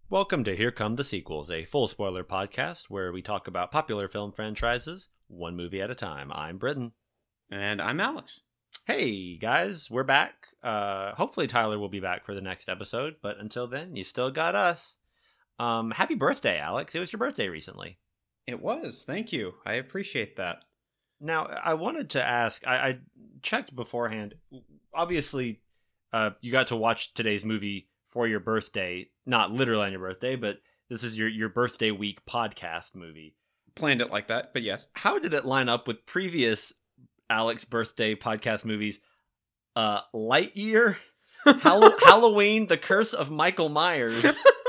Welcome to Here Come the Sequels, a full spoiler podcast where we talk about popular film franchises, one movie at a time. I'm Britton. And I'm Alex. Hey guys, we're back. Hopefully Tyler will be back for the next episode, but until then, you still got us. Happy birthday, Alex. It was your birthday recently. It was. Thank you. I appreciate that. Now, I wanted to ask, I checked beforehand. Obviously, you got to watch today's movie for your birthday, not literally on your birthday, but this is your birthday week podcast movie. Planned it like that, but yes. How did it line up with previous Alex birthday podcast movies? Lightyear, Halloween, The Curse of Michael Myers,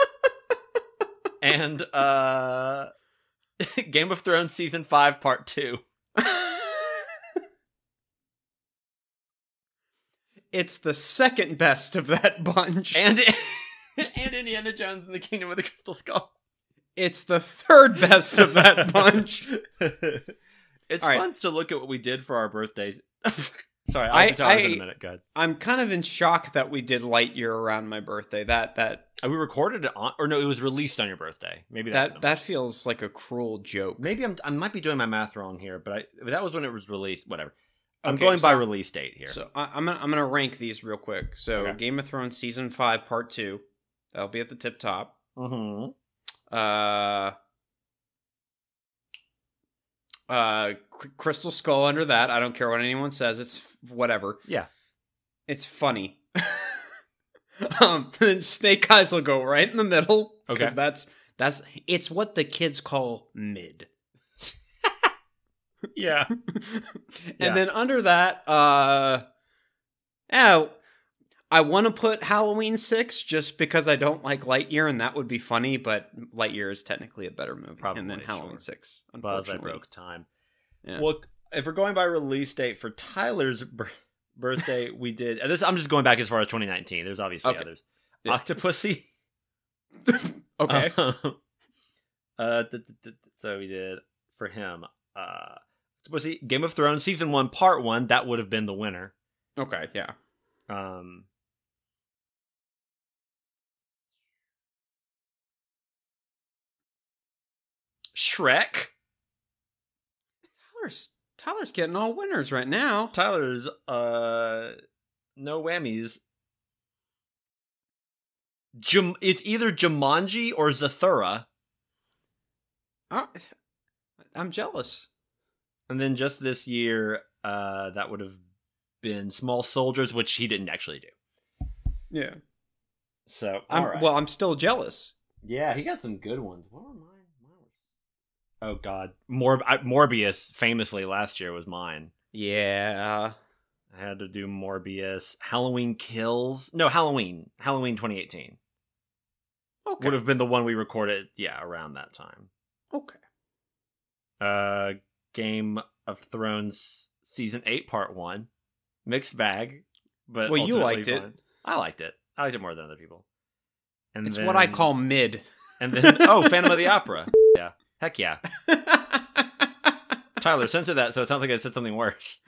and Game of Thrones Season 5 Part 2. It's the second best of that bunch. And Indiana Jones and the Kingdom of the Crystal Skull. It's the third best of that bunch. It's All fun right. to look at what we did for our birthdays. Sorry, I'll tell you in a minute. Go ahead. I'm kind of in shock that we did Lightyear around my birthday. We recorded it on, or no, it was released on your birthday. Maybe that feels like a cruel joke. Maybe I might be doing my math wrong here, but that was when it was released. Whatever. I'm Okay, going by release date here. So I'm gonna rank these real quick. So Okay. Game of Thrones Season 5 Part 2. That'll be at the tip top. Mm-hmm. Crystal Skull under that. I don't care what anyone says. It's whatever. Yeah. It's funny. Then Snake Eyes will go right in the middle. Okay. That's it's what the kids call mid. Yeah. And then under that, I want to put Halloween 6 just because I don't like Lightyear, and that would be funny, but Lightyear is technically a better movie Probably, than Halloween sure. 6, Buzz, I unfortunately. broke time. Yeah. Well, if we're going by release date for Tyler's birthday, we did. I'm just going back as far as 2019. There's obviously Okay. others. Yeah. Octopussy. Okay. So we did for him. Octopussy, Game of Thrones Season 1 Part 1. That would have been the winner. Okay, yeah. Shrek. Tyler's getting all winners right now. Tyler's no whammies. It's either Jumanji or Zathura. I'm jealous. And then just this year, that would have been Small Soldiers, which he didn't actually do. Yeah. So, all right. Well, I'm still jealous. Yeah, he got some good ones. What were mine? Oh, God. Morbius, famously, last year was mine. Yeah. I had to do Morbius. Halloween Kills. No, Halloween. Halloween 2018. Okay. Would have been the one we recorded, around that time. Okay. Game of Thrones Season 8 Part 1. Mixed bag, but Well, you ultimately liked it. fine. I liked it. I liked it more than other people. And It's what I call mid. And then, Phantom of the Opera. Yeah. Heck yeah. Tyler, censor that so it sounds like I said something worse.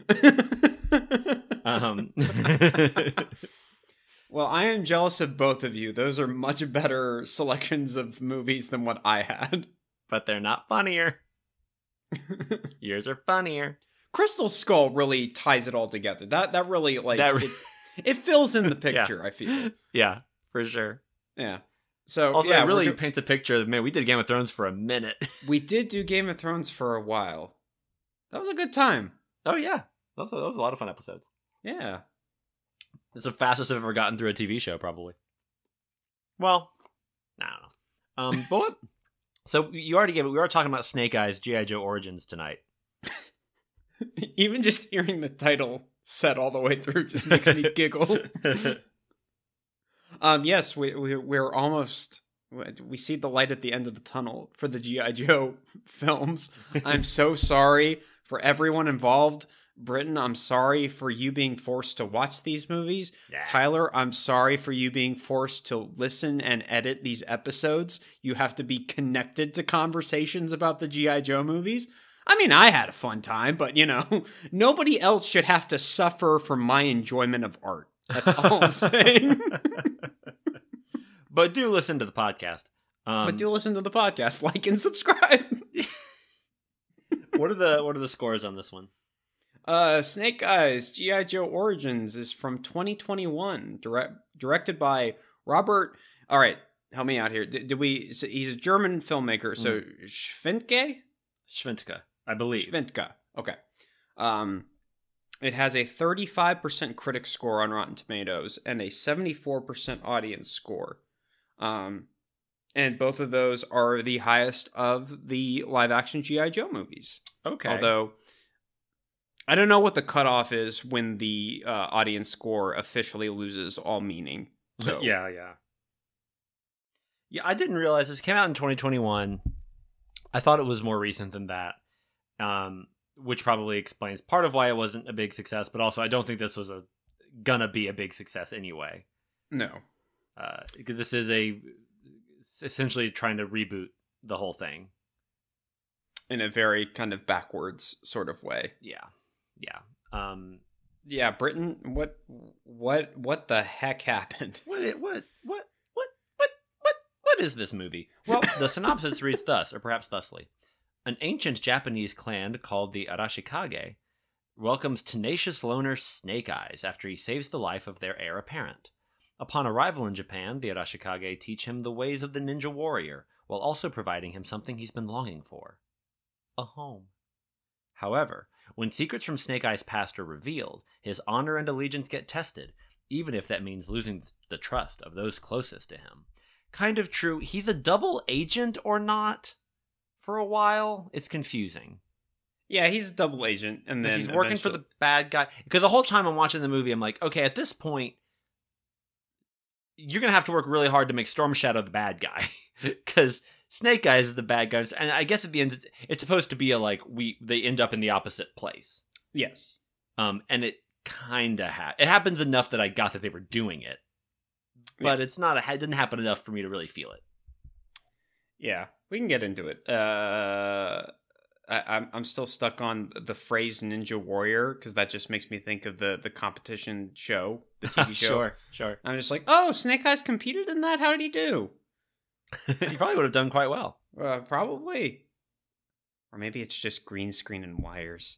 Well, I am jealous of both of you. Those are much better selections of movies than what I had. But they're not funnier. Yours are funnier. Crystal Skull really ties it all together. That really, it fills in the picture, Yeah. I feel. Yeah, for sure. Yeah. So, Also, yeah, it really paints a picture of, man, we did Game of Thrones for a minute. we did do Game of Thrones for a while. That was a good time. Oh, yeah. That was a lot of fun episodes. Yeah. It's the fastest I've ever gotten through a TV show, probably. Well, I don't know. But what? So you already gave it. We were talking about Snake Eyes G.I. Joe Origins tonight. Even just hearing the title said all the way through just makes me giggle. Yes, we're almost. We see the light at the end of the tunnel for the G.I. Joe films. I'm so sorry for everyone involved. Britton, I'm sorry for you being forced to watch these movies. Yeah. Tyler, I'm sorry for you being forced to listen and edit these episodes. You have to be connected to conversations about the G.I. Joe movies. I mean, I had a fun time, but, nobody else should have to suffer from my enjoyment of art. That's all I'm saying. But do listen to the podcast. But do listen to the podcast, like and subscribe. What are the scores on this one? Snake Eyes G.I. Joe Origins is from 2021, directed by Robert. All right, help me out here. He's a German filmmaker, so Schwentke, I believe. Schwentke. Okay. It has a 35% critic score on Rotten Tomatoes and a 74% audience score. And both of those are the highest of the live-action G.I. Joe movies. Okay. Although, I don't know what the cutoff is when the audience score officially loses all meaning. So. Yeah, I didn't realize this came out in 2021. I thought it was more recent than that, which probably explains part of why it wasn't a big success, but also I don't think this was gonna be a big success anyway. No. Because this is essentially trying to reboot the whole thing. In a very kind of backwards sort of way. Yeah. Yeah, Britain, what the heck happened? What is this movie? Well, the synopsis reads thus, or perhaps thusly. An ancient Japanese clan called the Arashikage welcomes tenacious loner Snake Eyes after he saves the life of their heir apparent. Upon arrival in Japan, the Arashikage teach him the ways of the ninja warrior, while also providing him something he's been longing for. A home. However, when secrets from Snake Eyes' past are revealed, his honor and allegiance get tested, even if that means losing the trust of those closest to him. Kind of true. He's a double agent or not? For a while, it's confusing. Yeah, he's a double agent, and then he's working for the bad guy. Because the whole time I'm watching the movie, I'm like, okay, at this point, you're gonna have to work really hard to make Storm Shadow the bad guy, because Snake Eyes is the bad guy, and I guess at the end, it's supposed to be they end up in the opposite place. Yes. And it kind of it happens enough that I got that they were doing it, but it's not. It didn't happen enough for me to really feel it. Yeah, we can get into it. I'm still stuck on the phrase Ninja Warrior because that just makes me think of the competition show, the TV show. Sure. I'm just like, oh, Snake Eyes competed in that? How did he do? He probably would have done quite well. Probably. Or maybe it's just green screen and wires.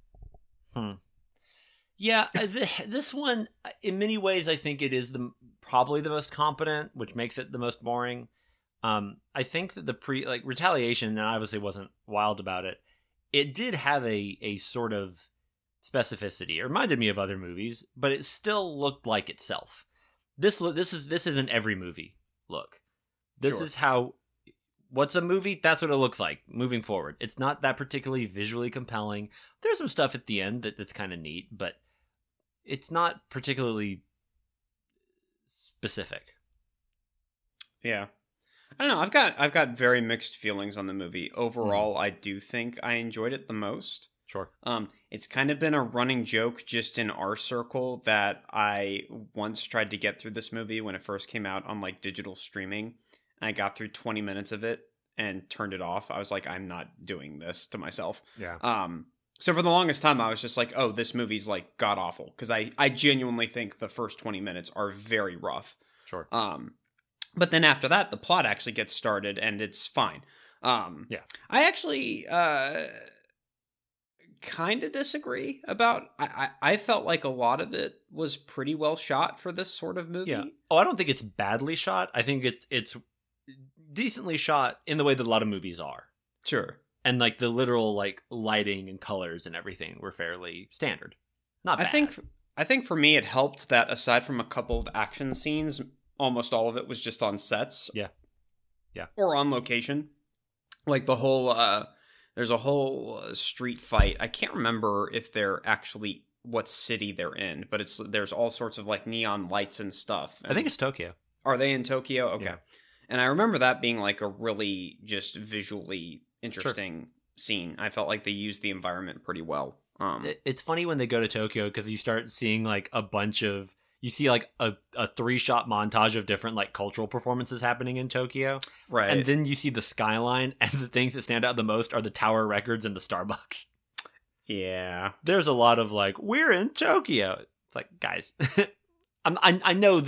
Yeah, this one, in many ways, I think it is probably the most competent, which makes it the most boring. I think that the Retaliation, and I obviously wasn't wild about it. It did have a sort of specificity. It reminded me of other movies, but it still looked like itself. This isn't every movie look. This is how. What's a movie? That's what it looks like moving forward. It's not that particularly visually compelling. There's some stuff at the end that's kind of neat, but it's not particularly specific. Yeah. I don't know. I've got very mixed feelings on the movie. Overall, I do think I enjoyed it the most. Sure. It's kind of been a running joke just in our circle that I once tried to get through this movie when it first came out on digital streaming. I got through 20 minutes of it and turned it off. I was like, I'm not doing this to myself. Yeah. So for the longest time, I was just like, oh, this movie's god awful. Because I genuinely think the first 20 minutes are very rough. Sure. But then after that, the plot actually gets started and it's fine. Yeah. I actually kind of disagree about. I felt like a lot of it was pretty well shot for this sort of movie. Yeah. Oh, I don't think it's badly shot. I think it's decently shot in the way that a lot of movies are. Sure. And the literal lighting and colors and everything were fairly standard. Not bad. I think for me it helped that aside from a couple of action scenes, almost all of it was just on sets. Yeah. Or on location. The whole there's a whole street fight. I can't remember if they're actually what city they're in, but there's all sorts of neon lights and stuff. And I think it's Tokyo. Are they in Tokyo? Okay. Yeah. And I remember that being a really just visually interesting scene. I felt like they used the environment pretty well. It's funny when they go to Tokyo because you start seeing a bunch of, you see a 3-shot montage of different cultural performances happening in Tokyo. Right. And then you see the skyline, and the things that stand out the most are the Tower Records and the Starbucks. Yeah. There's a lot of we're in Tokyo. It's guys, I know that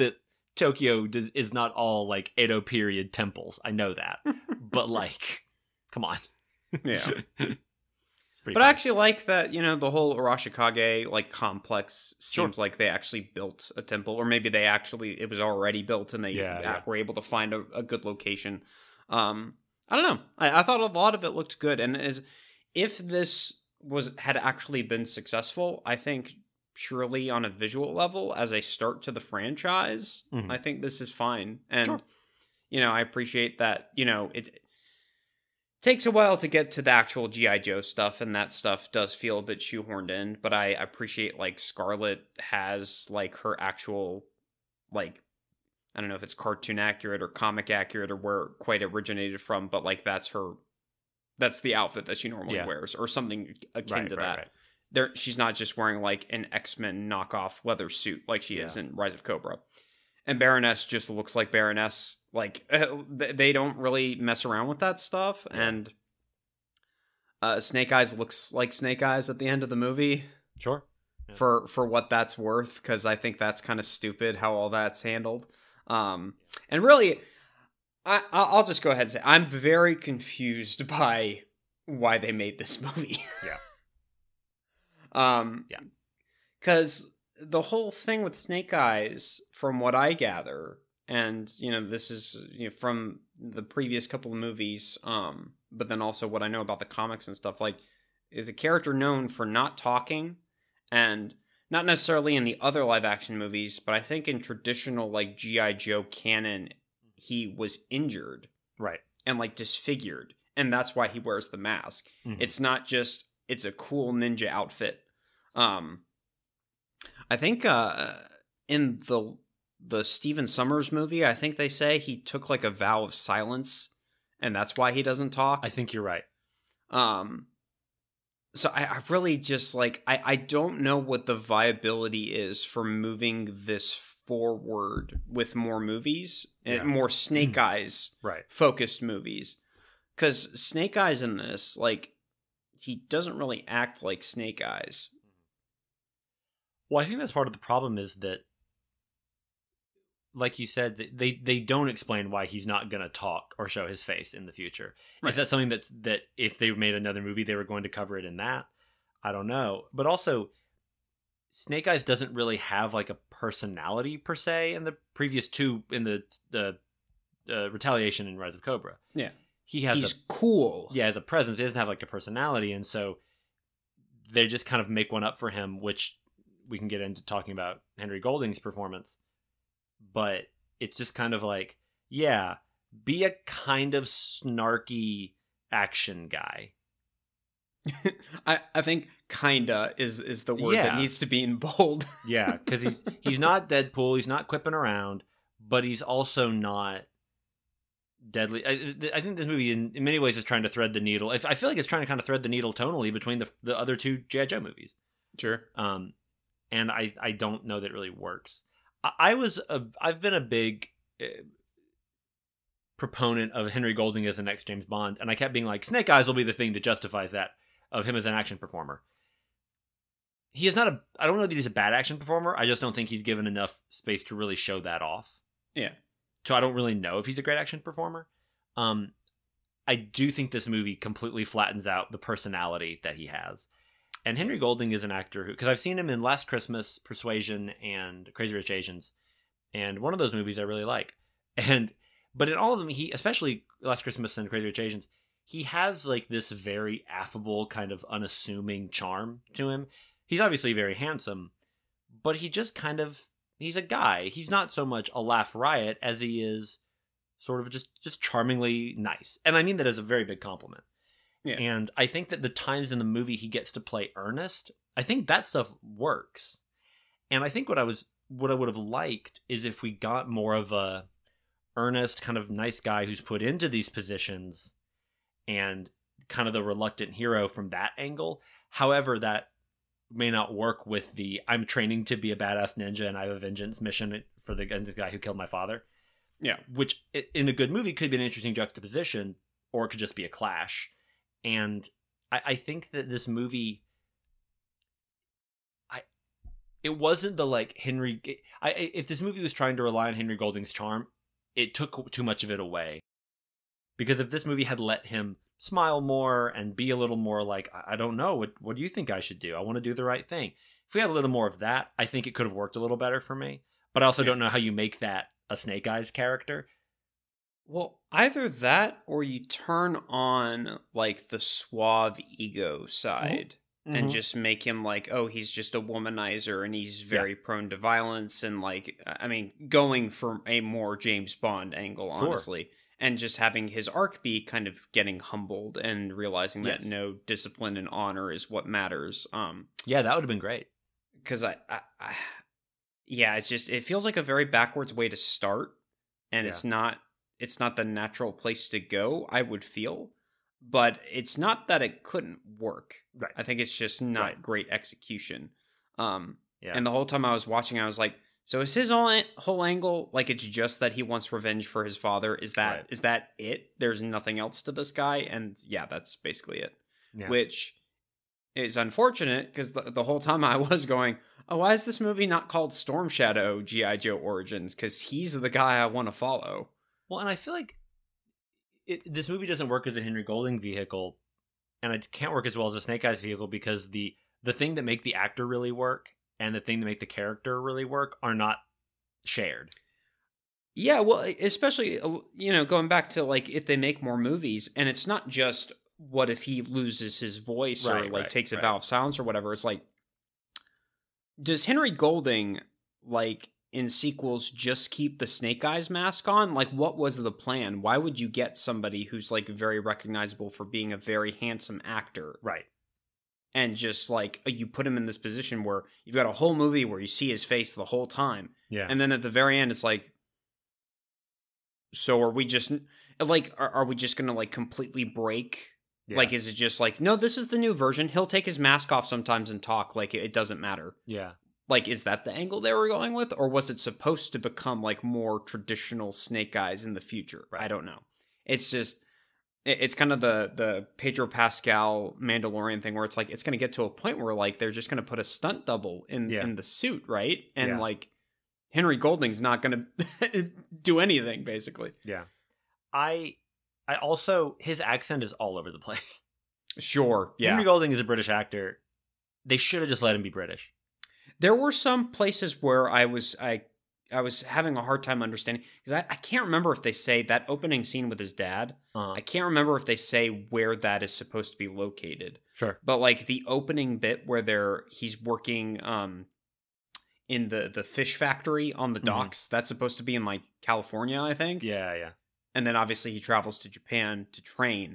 Tokyo is not all like Edo period temples. I know that, but like, come on. Yeah. But I actually like that, the whole Arashikage like complex seems like they actually built a temple, or maybe it was already built and they were able to find a good location. I don't know. I thought a lot of it looked good, and if this had actually been successful, I think purely on a visual level as a start to the franchise, I think this is fine. And I appreciate that, it takes a while to get to the actual G.I. Joe stuff, and that stuff does feel a bit shoehorned in, but I appreciate, like, Scarlet has, like, her actual, like, I don't know if it's cartoon accurate or comic accurate or where it quite originated from, but, like, that's the outfit that she normally wears, or something akin to that. Right. She's not just wearing, like, an X-Men knockoff leather suit like she is in Rise of Cobra. And Baroness just looks like Baroness. Like, they don't really mess around with that stuff. Yeah. And Snake Eyes looks like Snake Eyes at the end of the movie. Sure. Yeah. For what that's worth, because I think that's kind of stupid how all that's handled. And really, I'll just go ahead and say, I'm very confused by why they made this movie. Yeah. Because the whole thing with Snake Eyes, from what I gather, and this is from the previous couple of movies, but then also what I know about the comics and stuff, like, is a character known for not talking, and not necessarily in the other live action movies, but I think in traditional like G.I. Joe canon, he was injured, right, and like disfigured, and that's why he wears the mask. It's not just it's a cool ninja outfit. I think in the Stephen Summers movie, I think they say he took like a vow of silence, and that's why he doesn't talk. I think you're right. So I really just like I don't know what the viability is for moving this forward with more movies and more Snake Eyes focused movies, because Snake Eyes in this, like, he doesn't really act like Snake Eyes. Well, I think that's part of the problem is that, like you said, they don't explain why he's not going to talk or show his face in the future. Right. Is that something that if they made another movie, they were going to cover it in that? I don't know. But also, Snake Eyes doesn't really have like a personality per se in the previous two, in the Retaliation and Rise of Cobra. Yeah. He's cool. Yeah, as a presence. He doesn't have like a personality, and so they just kind of make one up for him, which we can get into talking about Henry Golding's performance. But it's just kind of like, yeah, be a kind of snarky action guy. I think kinda is the word that needs to be in bold. Yeah, because he's not Deadpool, he's not quipping around, but he's also not deadly. I think this movie in many ways is trying to thread the needle. I feel like it's trying to kind of thread the needle tonally between the other two G.I. Joe movies. Sure. And I don't know that it really works. I've been a big proponent of Henry Golding as the next James Bond, and I kept being like, Snake Eyes will be the thing that justifies that, of him as an action performer. He is not I don't know that he's a bad action performer, I just don't think he's given enough space to really show that off. Yeah. So I don't really know if he's a great action performer. I do think this movie completely flattens out the personality that he has. And Henry Golding is an actor who, because I've seen him in Last Christmas, Persuasion, and Crazy Rich Asians, and one of those movies I really like. But in all of them, he, especially Last Christmas and Crazy Rich Asians, he has like this very affable, kind of unassuming charm to him. He's obviously very handsome, but he just kind of, he's a guy. He's not so much a laugh riot as he is sort of just charmingly nice. And I mean that as a very big compliment. Yeah. And I think that the times in the movie he gets to play earnest, I think that stuff works. And I think what I would have liked is if we got more of a earnest, kind of nice guy who's put into these positions and kind of the reluctant hero from that angle. However, that may not work with the I'm training to be a badass ninja and I have a vengeance mission for the guy who killed my father. Yeah. Which in a good movie could be an interesting juxtaposition, or it could just be a clash. And I think that this movie, it wasn't the like Henry. If this movie was trying to rely on Henry Golding's charm, it took too much of it away. Because if this movie had let him smile more and be a little more like, I don't know, what do you think I should do? I want to do the right thing. If we had a little more of that, I think it could have worked a little better for me. But I also don't know how you make that a Snake Eyes character. Well, either that or you turn on like the suave ego side and just make him like, oh, he's just a womanizer and he's very prone to violence and like, I mean, going for a more James Bond angle, honestly. And just having his arc be kind of getting humbled and realizing that no, discipline and honor is what matters. Yeah, that would have been great. Because yeah, it's just, it feels like a very backwards way to start, and it's not the natural place to go, I would feel. But it's not that it couldn't work. Right. I think it's just not great execution. And the whole time I was watching, I was like, so is his whole angle like it's just that he wants revenge for his father? Is that it? There's nothing else to this guy? And yeah, that's basically it. Yeah. Which is unfortunate because the whole time I was going, oh, why is this movie not called Storm Shadow G.I. Joe Origins? Because he's the guy I want to follow. Well, and I feel like this movie doesn't work as a Henry Golding vehicle, and it can't work as well as a Snake Eyes vehicle because the thing that make the actor really work and the thing that make the character really work are not shared. Yeah, well, especially, going back to, like, if they make more movies, and it's not just what if he loses his voice or, like, takes a vow of silence or whatever. It's like, does Henry Golding, like, in sequels just keep the Snake Eyes mask on? Like, what was the plan? Why would you get somebody who's, like, very recognizable for being a very handsome actor? Right. And just, like, you put him in this position where you've got a whole movie where you see his face the whole time. Yeah. And then at the very end, it's like, so are we just, like, are we just going to, like, completely break? Yeah. Like, is it just like, no, this is the new version. He'll take his mask off sometimes and talk. Like, it doesn't matter. Yeah. Like, is that the angle they were going with? Or was it supposed to become, like, more traditional Snake Eyes in the future? Right. I don't know. It's just, it's kind of the Pedro Pascal Mandalorian thing where it's like, it's going to get to a point where, like, they're just going to put a stunt double in the suit, right? And, like, Henry Golding's not going to do anything, basically. Yeah. I also, his accent is all over the place. Sure, yeah. Henry Golding is a British actor. They should have just let him be British. There were some places where I was having a hard time understanding, because I can't remember if they say that opening scene with his dad. I can't remember if they say where that is supposed to be located. Sure. But, like, the opening bit where he's working in the fish factory on the docks, that's supposed to be in, like, California, I think. Yeah. And then obviously he travels to Japan to train.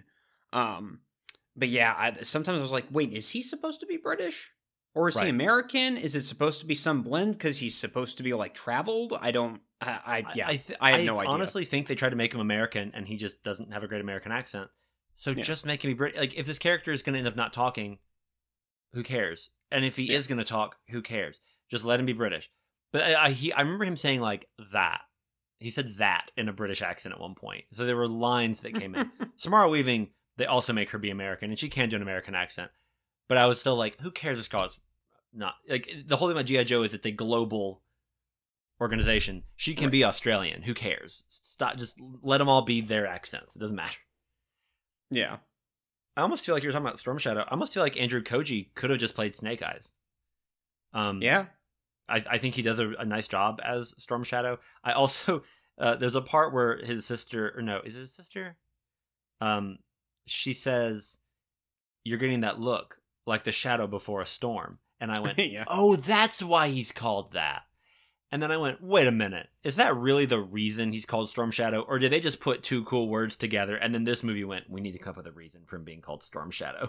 But yeah, sometimes I was like, wait, is he supposed to be British? Or is he American? Is it supposed to be some blend because he's supposed to be, like, traveled? I have no idea. I honestly think they tried to make him American and he just doesn't have a great American accent. So just make him be British. Like, if this character is going to end up not talking, who cares? And if he is going to talk, who cares? Just let him be British. But I remember him saying, like, that. He said that in a British accent at one point. So there were lines that came in. Samara Weaving, they also make her be American, and she can do an American accent. But I was still like, who cares if Scarlett's not... Like, the whole thing about G.I. Joe is it's a global organization. She can be Australian. Who cares? Stop. Just let them all be their accents. It doesn't matter. Yeah. I almost feel like you're talking about Storm Shadow. I almost feel like Andrew Koji could have just played Snake Eyes. Yeah. I think he does a nice job as Storm Shadow. I also, there's a part where his sister, or no, is it his sister? She says, you're getting that look like the shadow before a storm. And I went, oh, that's why he's called that. And then I went, wait a minute. Is that really the reason he's called Storm Shadow? Or did they just put two cool words together? And then this movie went, we need to come up with a reason for him being called Storm Shadow.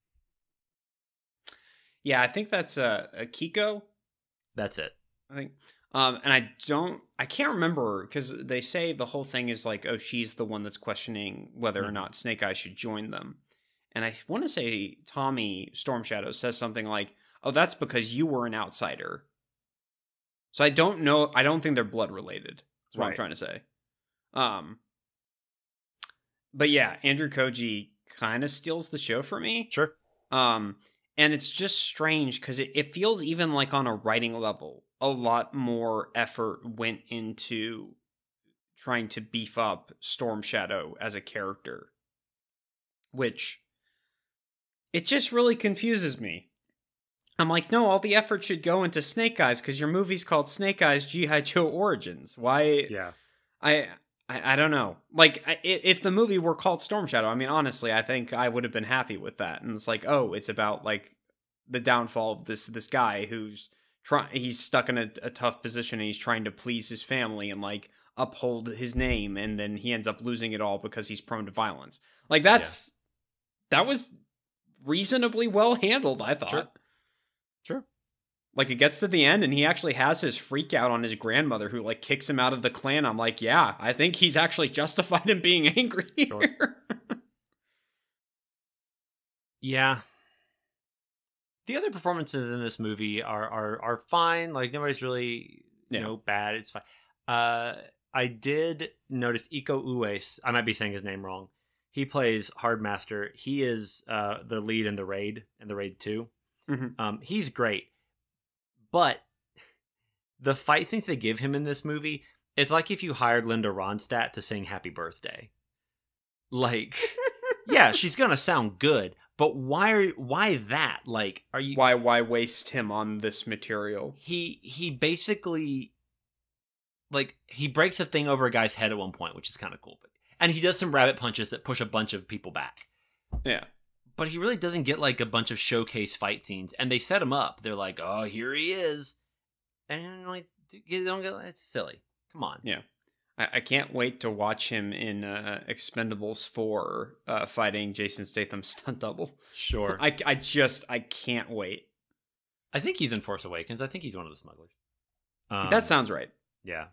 Yeah, I think that's a Kiko. That's it. I think. And I can't remember, because they say the whole thing is like, oh, she's the one that's questioning whether or not Snake Eyes should join them. And I want to say Tommy Storm Shadow says something like, oh, that's because you were an outsider. So I don't know. I don't think they're blood related. That's what I'm trying to say. But yeah, Andrew Koji kind of steals the show for me. Sure. And it's just strange because it feels even like on a writing level, a lot more effort went into trying to beef up Storm Shadow as a character, which it just really confuses me. I'm like, no, all the effort should go into Snake Eyes because your movie's called Snake Eyes G.I. Joe Origins. Why? Yeah. I don't know. Like, if the movie were called Storm Shadow, I mean, honestly, I think I would have been happy with that. And it's like, oh, it's about like the downfall of this guy who's he's stuck in a tough position and he's trying to please his family and like uphold his name, and then he ends up losing it all because he's prone to violence. Like that was reasonably well handled, I thought. Sure. Like, it gets to the end and he actually has his freak out on his grandmother who like kicks him out of the clan. I'm like, yeah, I think he's actually justified in being angry here. Sure. Yeah. The other performances in this movie are fine. Like, nobody's really, you know, bad. It's fine. I did notice Iko Uwais. I might be saying his name wrong. He plays Hardmaster. He is the lead in the Raid 2. Mm-hmm. He's great. But the fight scenes they give him in this movie, it's like if you hired Linda Ronstadt to sing Happy Birthday. Like, yeah, she's going to sound good. But why that? Like, are you why waste him on this material? He basically, like, he breaks a thing over a guy's head at one point, which is kind of cool. And he does some rabbit punches that push a bunch of people back. Yeah. But he really doesn't get like a bunch of showcase fight scenes, and they set him up. They're like, "Oh, here he is," and like, don't get. It's silly. Come on. Yeah. I can't wait to watch him in Expendables 4 fighting Jason Statham's stunt double. Sure. I can't wait. I think he's in Force Awakens. I think he's one of the smugglers. That sounds right. Yeah.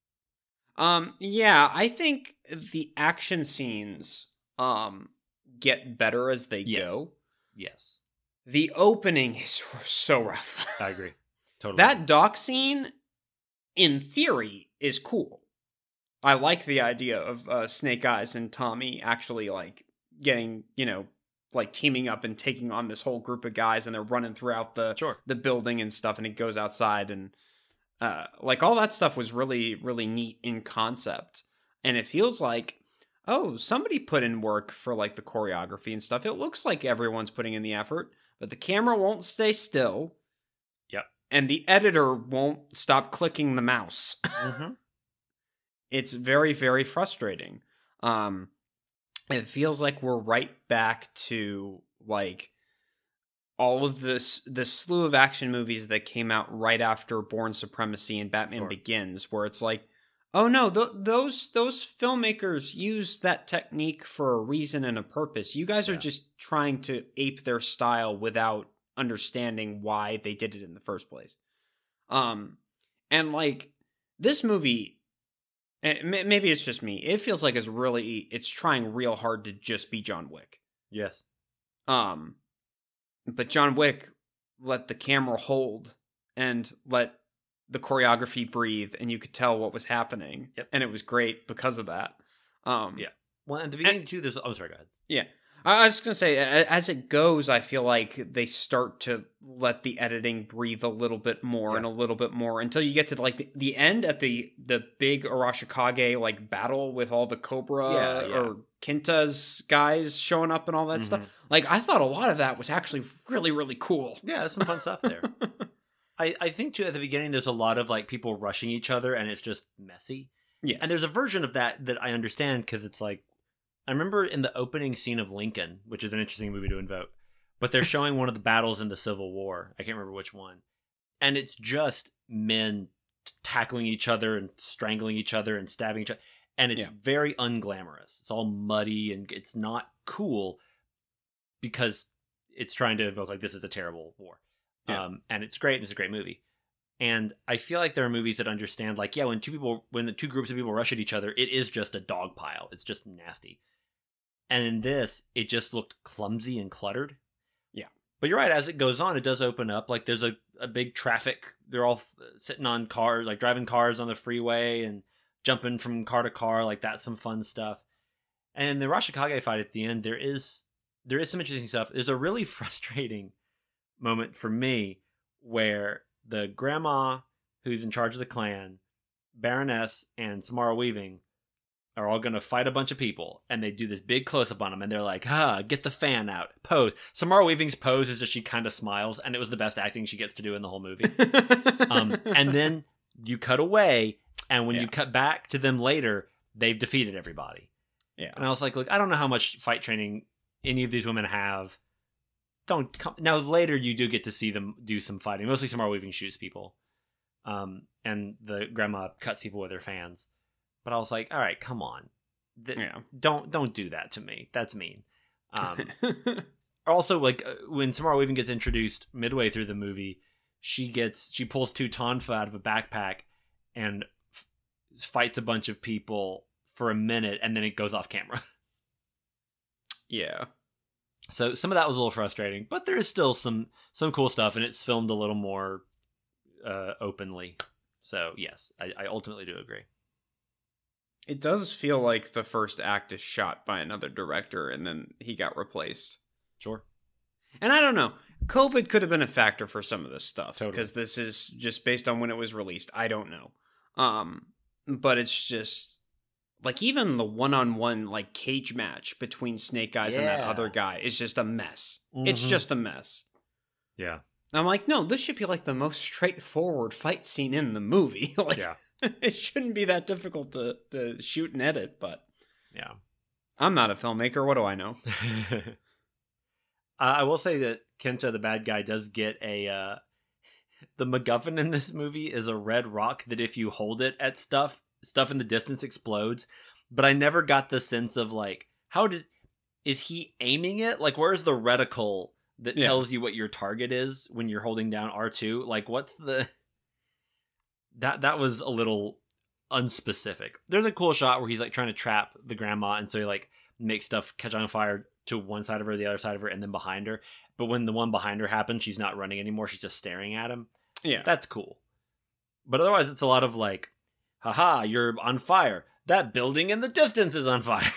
Yeah, I think the action scenes get better as they go. Yes. The opening is so rough. I agree. Totally. That dock scene, in theory, is cool. I like the idea of Snake Eyes and Tommy actually, like, getting, you know, like, teaming up and taking on this whole group of guys, and they're running throughout the building and stuff, and it goes outside, and, like, all that stuff was really, really neat in concept. And it feels like, oh, somebody put in work for, like, the choreography and stuff. It looks like everyone's putting in the effort, but the camera won't stay still. Yep. And the editor won't stop clicking the mouse. Mm-hmm. It's very, very frustrating. It feels like we're right back to, like, all of the slew of action movies that came out right after Bourne Supremacy and Batman Begins, where it's like, oh no, those filmmakers used that technique for a reason and a purpose. You guys are just trying to ape their style without understanding why they did it in the first place. And like, this movie, maybe it's just me, it feels like it's trying real hard to just be John Wick. Yes. But John Wick let the camera hold and let the choreography breathe, and you could tell what was happening. Yep. And it was great because of that. Yeah. Well, at the beginning too, there's... Oh, sorry, go ahead. Yeah. I was just going to say, as it goes, I feel like they start to let the editing breathe a little bit more and a little bit more until you get to like the end at the big Arashikage like battle with all the Cobra or Kinta's guys showing up and all that stuff. Like, I thought a lot of that was actually really, really cool. Yeah, there's some fun stuff there. I think too, at the beginning, there's a lot of like people rushing each other and it's just messy. Yes. And there's a version of that I understand because it's like, I remember in the opening scene of Lincoln, which is an interesting movie to invoke, but they're showing one of the battles in the Civil War. I can't remember which one. And it's just men tackling each other and strangling each other and stabbing each other. And it's very unglamorous. It's all muddy and it's not cool because it's trying to evoke like this is a terrible war. Yeah. And it's great and it's a great movie. And I feel like there are movies that understand like, yeah, when the two groups of people rush at each other, it is just a dog pile. It's just nasty. And in this, it just looked clumsy and cluttered. Yeah. But you're right. As it goes on, it does open up. Like there's a big traffic. They're all sitting on cars, like driving cars on the freeway and jumping from car to car. Like that's some fun stuff. And the Rashikage fight at the end, there is some interesting stuff. There's a really frustrating moment for me where the grandma who's in charge of the clan, Baroness, and Samara Weaving are all going to fight a bunch of people, and they do this big close-up on them, and they're like, get the fan out. Pose. Samara Weaving's pose is just she kind of smiles, and it was the best acting she gets to do in the whole movie. And then you cut away, and when you cut back to them later, they've defeated everybody. Yeah. And I was like, look, I don't know how much fight training any of these women have. Don't come. Now, later you do get to see them do some fighting. Mostly Samara Weaving shoots people. And the grandma cuts people with her fans. But I was like, all right, come on. Don't do that to me. That's mean. Also, like, when Samara Weaving gets introduced midway through the movie, she pulls 2 tonfa out of a backpack and fights a bunch of people for a minute, and then it goes off camera. Yeah. So some of that was a little frustrating, but there is still some cool stuff, and it's filmed a little more openly. So yes, I ultimately do agree. It does feel like the first act is shot by another director, and then he got replaced. Sure. And I don't know. COVID could have been a factor for some of this stuff. Totally. Because this is just based on when it was released. I don't know. But it's just... like, even the one-on-one, like, cage match between Snake Eyes and that other guy is just a mess. Mm-hmm. It's just a mess. Yeah. I'm like, no, this should be, like, the most straightforward fight scene in the movie. Like, yeah. It shouldn't be that difficult to shoot and edit, but... yeah. I'm not a filmmaker. What do I know? I will say that Kenta, the bad guy, does get a... the MacGuffin in this movie is a red rock that if you hold it at stuff in the distance explodes. But I never got the sense of, like, is he aiming it? Like, where's the reticle that tells you what your target is when you're holding down R2? Like, what's the... That was a little unspecific. There's a cool shot where he's, like, trying to trap the grandma, and so he, like, makes stuff catch on fire to one side of her, the other side of her, and then behind her. But when the one behind her happens, she's not running anymore. She's just staring at him. Yeah. That's cool. But otherwise, it's a lot of, like, haha, you're on fire. That building in the distance is on fire.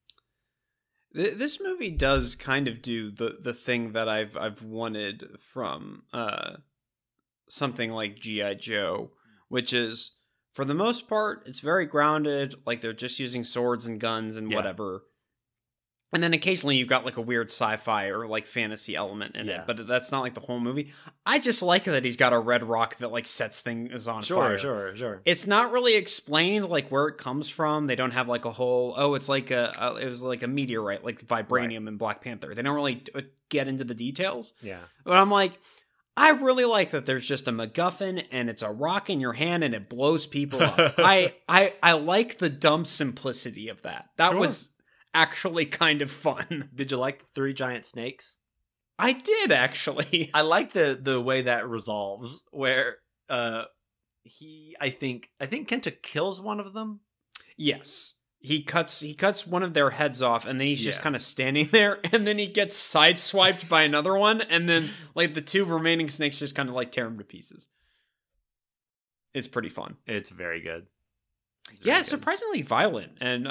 This movie does kind of do the thing that I've wanted from something like G.I. Joe, which is, for the most part, it's very grounded. Like, they're just using swords and guns and whatever. And then occasionally you've got, like, a weird sci-fi or, like, fantasy element in it, but that's not, like, the whole movie. I just like that he's got a red rock that, like, sets things on fire. Sure. It's not really explained, like, where it comes from. They don't have, like, a whole, it's like it was like a meteorite, like vibranium in Black Panther. They don't really get into the details. Yeah. But I'm like, I really like that there's just a MacGuffin and it's a rock in your hand and it blows people up. I like the dumb simplicity of that. That was actually kind of fun. Did you like the 3 giant snakes? I did, actually. I like the way that resolves, where I think Kenta kills one of them. Yes. He cuts one of their heads off, and then he's just kind of standing there, and then he gets sideswiped by another one, and then, like, the 2 remaining snakes just kind of, like, tear him to pieces. It's pretty fun. It's very good. It's surprisingly violent, and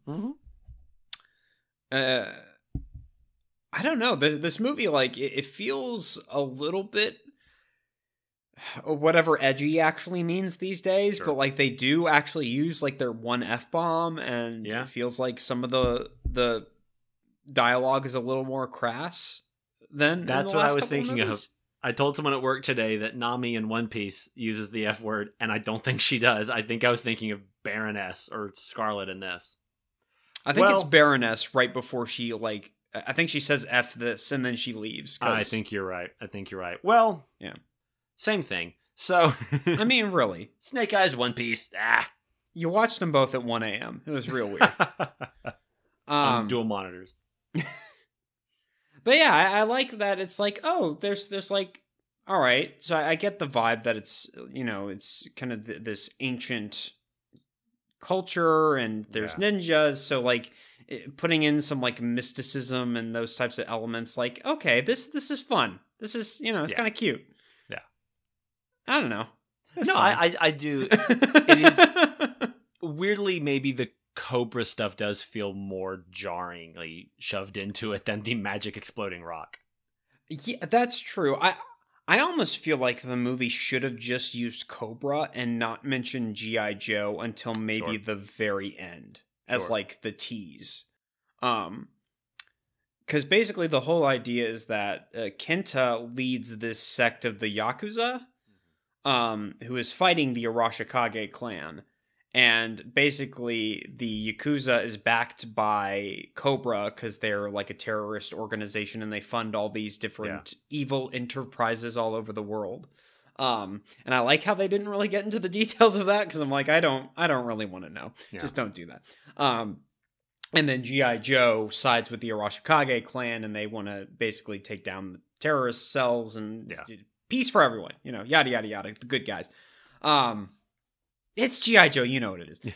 I don't know. This movie, like, it feels a little bit whatever edgy actually means these days, but, like, they do actually use, like, their one F-bomb, and it feels like some of the dialogue is a little more crass than that's what I was thinking of. I told someone at work today that Nami in One Piece uses the F word, and I don't think she does. I think I was thinking of Baroness or Scarlet in this. I think it's Baroness right before she, like, I think she says F this, and then she leaves. I think you're right. Well, yeah. Same thing. So, I mean, really. Snake Eyes, One Piece. You watched them both at 1 a.m. It was real weird. Dual monitors. But yeah, I like that. It's like, there's like, all right. So I get the vibe that it's, it's kind of this ancient culture, and there's ninjas. So, like, putting in some, like, mysticism and those types of elements, like, okay, this is fun. This is, it's kind of cute. Yeah. I don't know. No, I do. It is weirdly, maybe the Cobra stuff does feel more jarringly shoved into it than the magic exploding rock. Yeah, that's true. I almost feel like the movie should have just used Cobra and not mentioned G.I. Joe until maybe Sure. the very end as Sure. like the tease. Because basically the whole idea is that Kenta leads this sect of the Yakuza, who is fighting the Arashikage clan. And basically, the Yakuza is backed by Cobra because they're like a terrorist organization and they fund all these different evil enterprises all over the world. And I like how they didn't really get into the details of that because I'm like, I don't really want to know. Yeah. Just don't do that. And then G.I. Joe sides with the Arashikage clan and they want to basically take down the terrorist cells and peace for everyone. You know, yada, yada, yada. The good guys. It's G.I. Joe, you know what it is.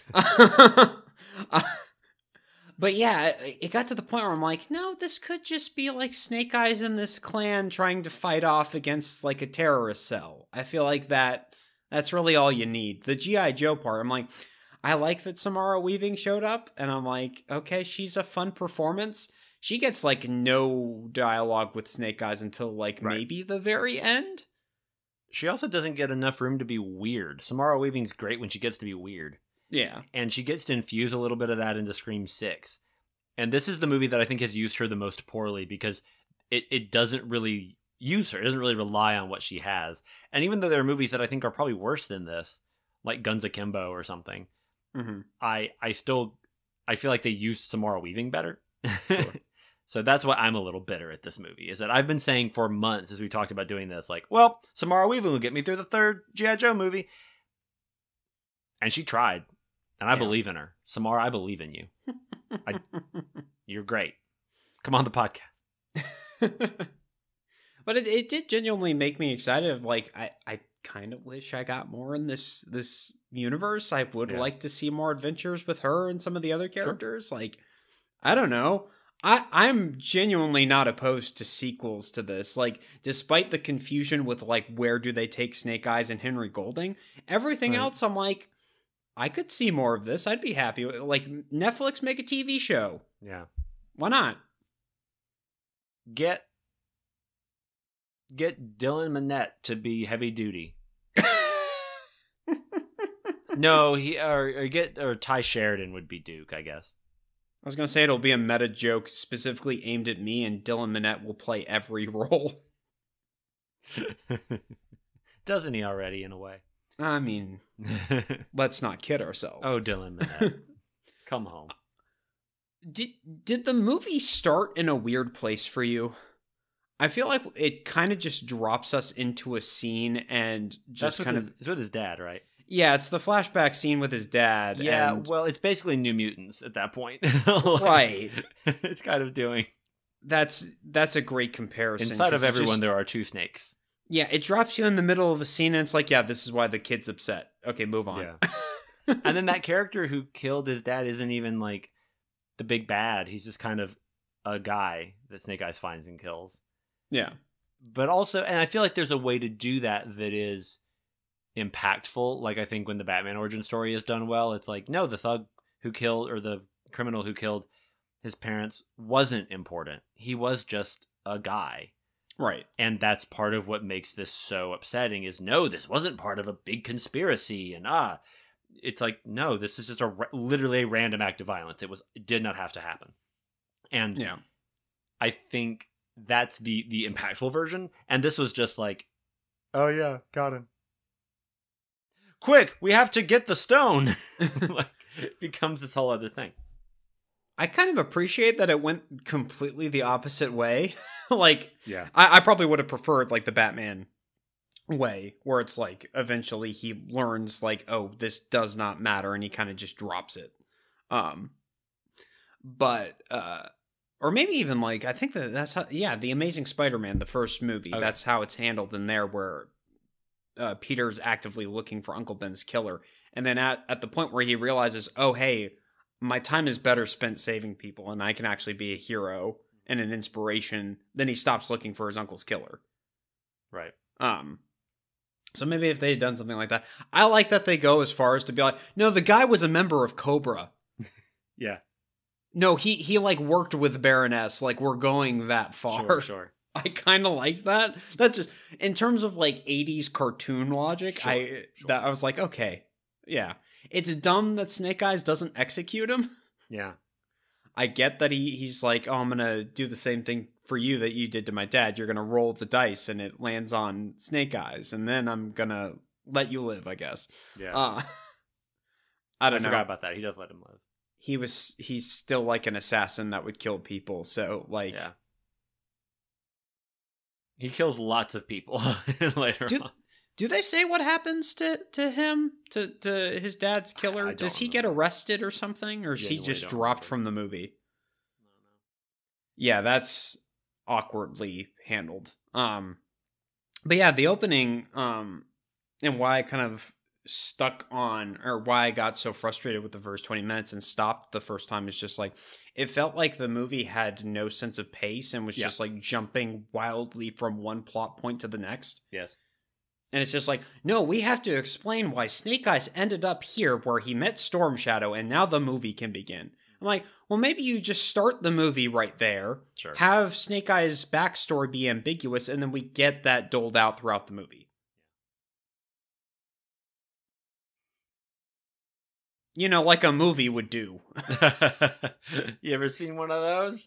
But yeah, it got to the point where I'm like, no, this could just be like Snake Eyes and this clan trying to fight off against like a terrorist cell. I feel like that's really all you need. The G.I. Joe part, I'm like, I like that Samara Weaving showed up, and I'm like, okay, she's a fun performance. She gets like no dialogue with Snake Eyes until like maybe the very end. She also doesn't get enough room to be weird. Samara Weaving's great when she gets to be weird. Yeah. And she gets to infuse a little bit of that into Scream 6. And this is the movie that I think has used her the most poorly because it doesn't really use her. It doesn't really rely on what she has. And even though there are movies that I think are probably worse than this, like Guns Akimbo or something, I feel like they used Samara Weaving better. Sure. So that's why I'm a little bitter at this movie, is that I've been saying for months as we talked about doing this, like, well, Samara Weaving will get me through the third G.I. Joe movie. And she tried. And I believe in her. Samara, I believe in you. You're great. Come on the podcast. But it did genuinely make me excited. Like, I kind of wish I got more in this universe. I would like to see more adventures with her and some of the other characters. Sure. Like, I don't know. I'm genuinely not opposed to sequels to this. Like, despite the confusion with, like, where do they take Snake Eyes and Henry Golding, everything else, I'm like, I could see more of this. I'd be happy. Like, Netflix, make a TV show. Yeah. Why not? Get Dylan Minnette to be heavy duty. No, or Ty Sheridan would be Duke, I guess. I was going to say it'll be a meta joke specifically aimed at me, and Dylan Minnette will play every role. Doesn't he already, in a way? I mean, let's not kid ourselves. Oh, Dylan Minnette. Come home. Did the movie start in a weird place for you? I feel like it kind of just drops us into a scene and just it's with his dad, right? Yeah, it's the flashback scene with his dad. Yeah, well, it's basically New Mutants at that point. Right. It's kind of doing... That's a great comparison. Inside of everyone, there are two snakes. Yeah, it drops you in the middle of the scene, and it's like, yeah, this is why the kid's upset. Okay, move on. Yeah. And then that character who killed his dad isn't even, like, the big bad. He's just kind of a guy that Snake Eyes finds and kills. Yeah. But also, and I feel like there's a way to do that is impactful. Like, I think when the Batman origin story is done well, it's like, no, the thug who killed, or the criminal who killed his parents wasn't important. He was just a guy. Right. And that's part of what makes this so upsetting is, no, this wasn't part of a big conspiracy. And it's like, no, this is just literally a random act of violence. It did not have to happen. And yeah, I think that's the impactful version. And this was just like, oh yeah, got him. Quick, we have to get the stone. Like, it becomes this whole other thing. I kind of appreciate that it went completely the opposite way. Like, yeah, I probably would have preferred like the Batman way, where it's like eventually he learns like, oh, this does not matter, and he kind of just drops it. But or maybe even like, I think that's how, yeah, the Amazing Spider-Man, the first movie, that's how it's handled in there, where Peter's actively looking for Uncle Ben's killer, and then at the point where he realizes, oh, hey, my time is better spent saving people, and I can actually be a hero and an inspiration, then he stops looking for his uncle's killer. Right. So maybe if they had done something like that. I like that they go as far as to be like, no, the guy was a member of Cobra. Yeah. No, he like worked with Baroness. Like, we're going that far. Sure. I kind of like that. That's just in terms of like 80s cartoon logic. Sure. I was like, okay, yeah, it's dumb that Snake Eyes doesn't execute him. Yeah. I get that he's like, oh, I'm gonna do the same thing for you that you did to my dad. You're gonna roll the dice and it lands on Snake Eyes, and then I'm gonna let you live, I guess. Yeah. I don't know. forgot about that. He does let him live. He's still like an assassin that would kill people. So like, Yeah. He kills lots of people later on. Do they say what happens to him, to his dad's killer? Does he get arrested or something, or is he just dropped from the movie? Yeah, that's awkwardly handled. But yeah, the opening, and why I kind of stuck on, or why I got so frustrated with the first 20 minutes and stopped the first time is just like, it felt like the movie had no sense of pace and was just like jumping wildly from one plot point to the next. Yes. And it's just like, no, we have to explain why Snake Eyes ended up here where he met Storm Shadow, and now the movie can begin. I'm like, well, maybe you just start the movie right there, Sure. have Snake Eyes' backstory be ambiguous, and then we get that doled out throughout the movie. You know, like a movie would do. You ever seen one of those?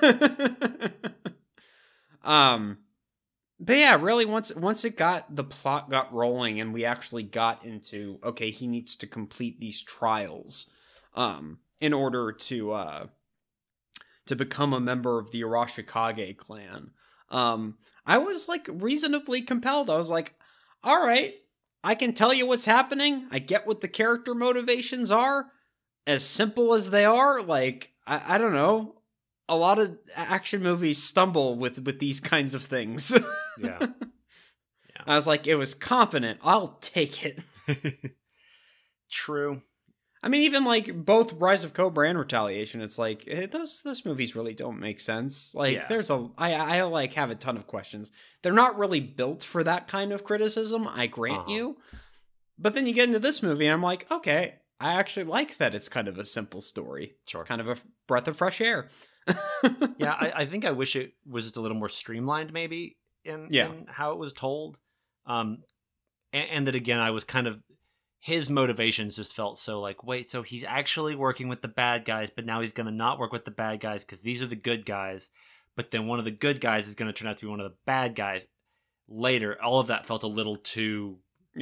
But yeah, really, once the plot got rolling and we actually got into, okay, he needs to complete these trials, in order to become a member of the Arashikage clan. I was like reasonably compelled. I was like, all right, I can tell you what's happening. I get what the character motivations are, as simple as they are. Like, I don't know. A lot of action movies stumble with these kinds of things. Yeah. I was like, it was competent. I'll take it. True. I mean, even like both Rise of Cobra and Retaliation, it's like those movies really don't make sense. Like, I like have a ton of questions. They're not really built for that kind of criticism. I grant you, but then you get into this movie, and I'm like, okay, I actually like that. It's kind of a simple story. Sure. It's kind of a breath of fresh air. Yeah, I think I wish it was just a little more streamlined, maybe in how it was told. And that again, I was kind of, his motivations just felt so like, wait, so he's actually working with the bad guys, but now he's going to not work with the bad guys because these are the good guys. But then one of the good guys is going to turn out to be one of the bad guys later. All of that felt a little too,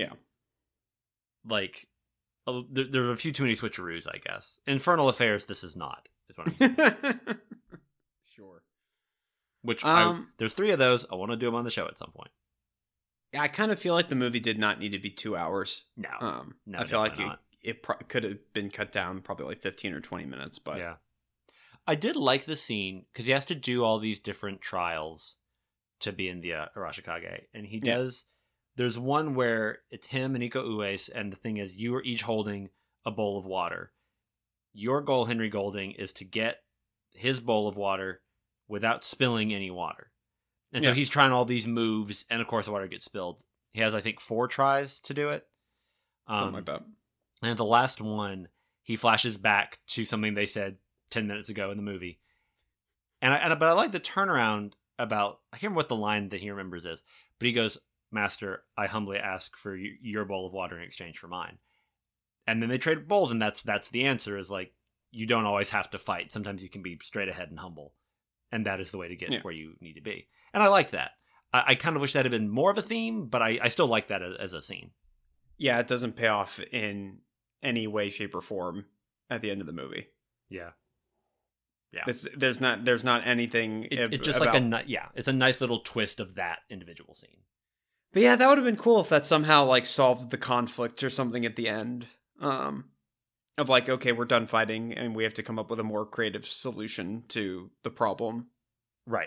like, there were a few too many switcheroos, I guess. Infernal Affairs, this is not, is what I'm saying. Sure. Which, there's 3 of those. I want to do them on the show at some point. Yeah, I kind of feel like the movie did not need to be 2 hours. No, I feel like it could have been cut down probably like 15 or 20 minutes. But yeah, I did like the scene because he has to do all these different trials to be in the Arashikage, and he does. There's one where it's him and Iko Uwais, and the thing is, you are each holding a bowl of water. Your goal, Henry Golding, is to get his bowl of water without spilling any water. And so he's trying all these moves, and of course the water gets spilled. He has, I think, 4 tries to do it. Something like that. And the last one, he flashes back to something they said 10 minutes ago in the movie. But I like the turnaround about, I can't remember what the line that he remembers is, but he goes, "Master, I humbly ask for your bowl of water in exchange for mine." And then they trade bowls, and that's the answer, is like, you don't always have to fight. Sometimes you can be straight ahead and humble. And that is the way to get where you need to be. And I like that. I kind of wish that had been more of a theme, but I still like that as a scene. Yeah, it doesn't pay off in any way, shape, or form at the end of the movie. Yeah. There's not anything. It's just about, like it's a nice little twist of that individual scene. But yeah, that would have been cool if that somehow like solved the conflict or something at the end. Of like, okay, we're done fighting and we have to come up with a more creative solution to the problem. Right.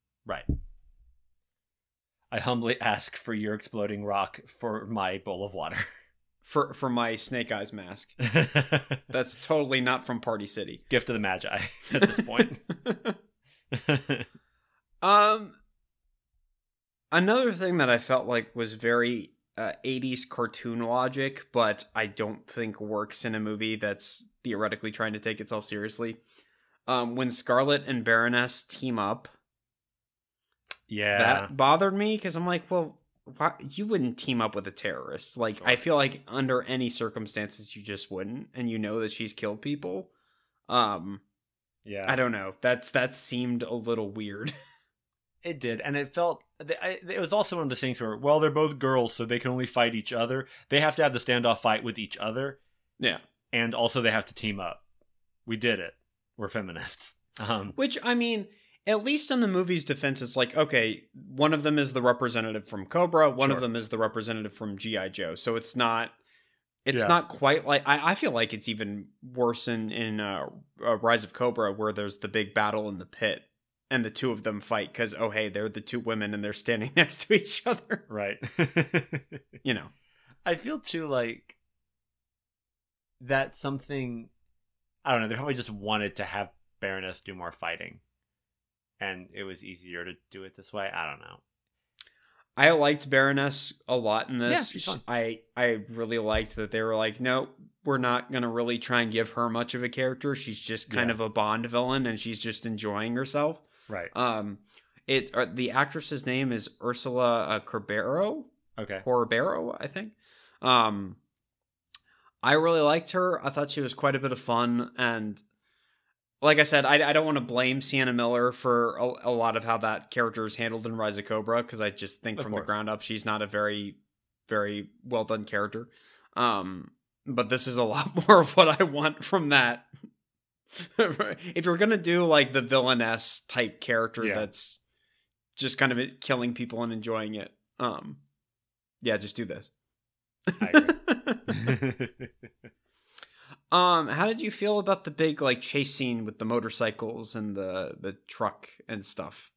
I humbly ask for your exploding rock for my bowl of water. For my Snake Eyes mask. That's totally not from Party City. Gift of the Magi at this point. Another thing that I felt like was very 80s cartoon logic, but I don't think works in a movie that's theoretically trying to take itself seriously. When Scarlet and Baroness team up, Yeah. That bothered me because I'm like, well, why, you wouldn't team up with a terrorist. Like, Sure. I feel like under any circumstances you just wouldn't, and you know that she's killed people. Yeah. I don't know. That seemed a little weird. It did, and it felt. It was also one of the things where, well, they're both girls, so they can only fight each other. They have to have the standoff fight with each other, Yeah. and also they have to team up. We did it. We're feminists. Which, I mean, at least in the movie's defense, it's like, okay, one of them is the representative from Cobra, one of Sure. them is the representative from G.I. Joe. So it's not Yeah. not quite like, I feel like it's even worse in Rise of Cobra, where there's the big battle in the pit and the two of them fight because, oh, hey, they're the two women and they're standing next to each other. Right. You know. I feel too like that's something. I don't know. They probably just wanted to have Baroness do more fighting, and it was easier to do it this way. I don't know. I liked Baroness a lot in this. Yeah, she's fun. I really liked that they were like, no, we're not going to really try and give her much of a character. She's just kind Yeah. of a Bond villain and she's just enjoying herself. Right. The actress's name is Ursula Corbero, Okay. I think. I really liked her. I thought she was quite a bit of fun, and like I said, I don't want to blame Sienna Miller for a lot of how that character is handled in Rise of Cobra, because I just think Of from the course. ground up she's not a very, very well done character. But this is a lot more of what I want from that. If you're gonna do like the villainess type character Yeah. that's just kind of killing people and enjoying it, yeah, just do this. I agree. How did you feel about the big like chase scene with the motorcycles and the truck and stuff?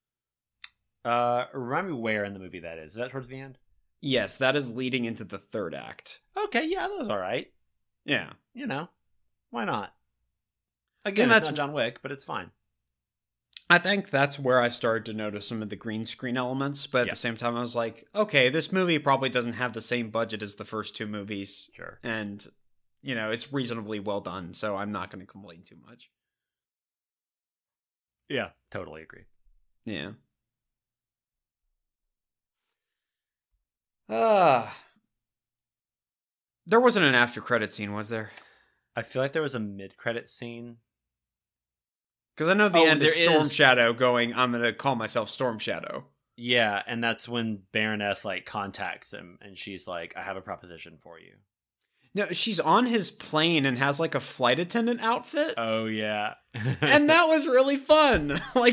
Remind me where in the movie that is. Is that towards the end? Yes, that is leading into the third act. Okay, yeah, that was all right. Yeah. You know, why not? Again, And it's that's- not John Wick, but it's fine. I think that's where I started to notice some of the green screen elements, but at Yeah. the same time I was like, okay, this movie probably doesn't have the same budget as the first two movies, Sure. and you know, it's reasonably well done, so I'm not going to complain too much. Yeah, totally agree. Yeah. There wasn't an after credit scene, was there? I feel like there was a mid-credit scene. Because I know the Oh, end is there Storm is. Shadow going, I'm going to call myself Storm Shadow. Yeah, and that's when Baroness like contacts him, and she's like, "I have a proposition for you." No, she's on his plane and has like a flight attendant outfit. Oh yeah, And that was really fun. Like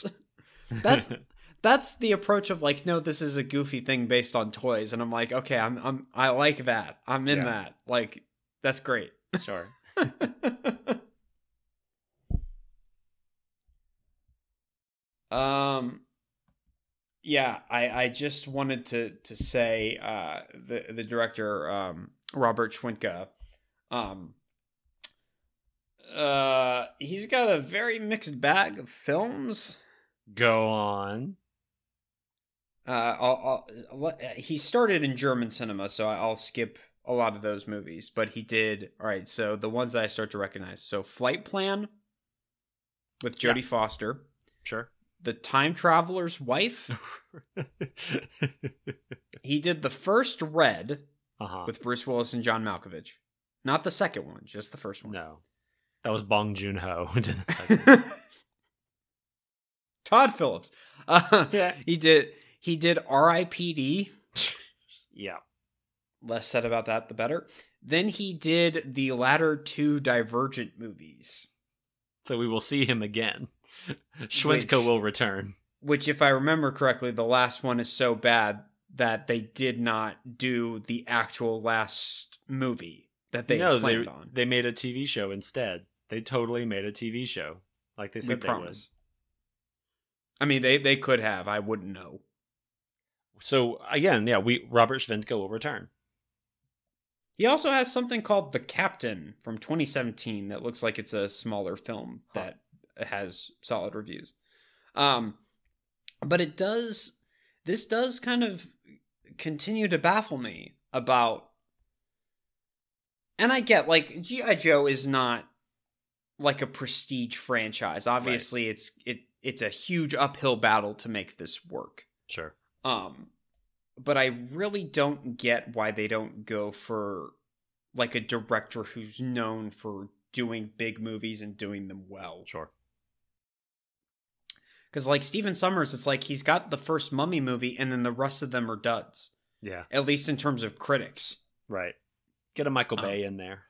that's the approach of like, no, this is a goofy thing based on toys. And I'm like, okay, I like that. I'm in Yeah. that. Like, that's great. sure. Yeah, I just wanted to say the director Robert Schwintka, he's got a very mixed bag of films. Go on. He started in German cinema, so I'll skip a lot of those movies, but he did. All right, so the ones that I start to recognize. So Flight Plan with Jodie Foster, Sure. The Time Traveler's Wife. He did the first Red Uh-huh. with Bruce Willis and John Malkovich. Not the second one, just the first one. No, that was Bong Joon-ho. who did the second. Todd Phillips. Yeah. He did R.I.P.D. Yeah. Less said about that, the better. Then he did the latter two Divergent movies, So we will see him again. Schwintka will return. which, if I remember correctly, the last one is so bad that they did not do the actual last movie that they planned on. They made a TV show instead. They totally made a TV show, like they We said they would. promise. I mean, they could have. I wouldn't know. So again, yeah, Robert Schwintka will return. He also has something called The Captain from 2017 that looks like it's a smaller film that has solid reviews. But this does kind of continue to baffle me about, and I get G.I. Joe is not like a prestige franchise. Obviously it it's a huge uphill battle to make this work. Sure. But I really don't get why they don't go for like a director who's known for doing big movies and doing them well. Sure. Because like Stephen Sommers, it's like he's got the first Mummy movie and then the rest of them are duds. Yeah. At least in terms of critics. Right. Get a Michael Bay in there.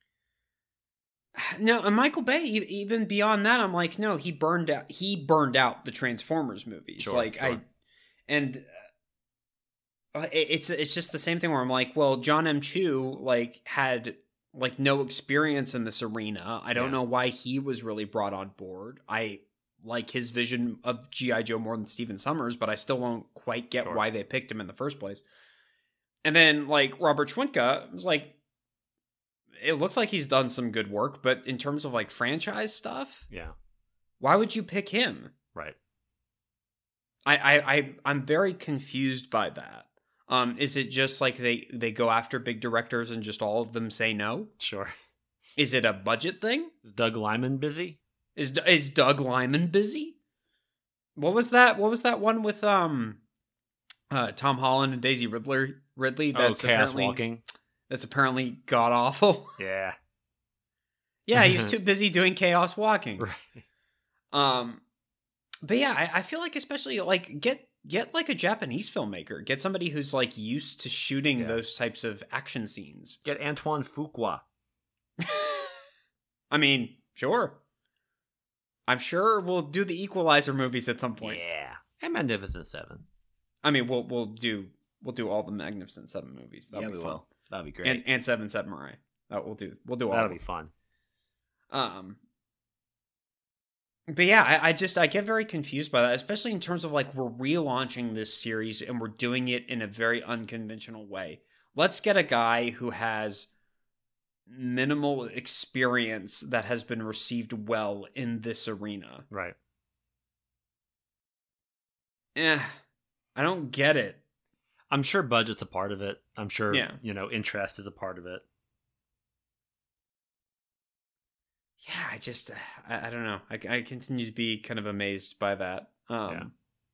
No, and Michael Bay, even beyond that, I'm like, no, he burned out the Transformers movies. Sure, like sure. It's just the same thing where I'm like, well, John M. Chu like had like no experience in this arena. I don't know why he was really brought on board. I like his vision of G.I. Joe more than Stephen Sommers, but I still don't quite get why they picked him in the first place. And then like Robert Schwintka was like, it looks like he's done some good work, but in terms of like franchise stuff, why would you pick him? Right. I'm very confused by that. Is it just like they go after big directors and just all of them say no? Sure. Is it a budget thing? Is Doug Liman busy? Is Doug Liman busy? What was that one with Tom Holland and Daisy Ridley? That's Chaos Walking. That's apparently god awful. Yeah. Yeah, he was too busy doing Chaos Walking. Right. But yeah, I feel like especially like get like a Japanese filmmaker. Get somebody who's like used to shooting those types of action scenes. Get Antoine Fuqua. I mean, sure. I'm sure we'll do the Equalizer movies at some point. Yeah. And Magnificent Seven. I mean, we'll do all the Magnificent Seven movies. That'll be fun. Will. That'll be great. And Seven Samurai. We'll do all. That'll be fun. But yeah, I get very confused by that, especially in terms of like we're relaunching this series and we're doing it in a very unconventional way. Let's get a guy who has minimal experience that has been received well in this arena. Right. I don't get it. I'm sure budget's a part of it. I'm sure, interest is a part of it. Yeah, I don't know. I continue to be kind of amazed by that. Because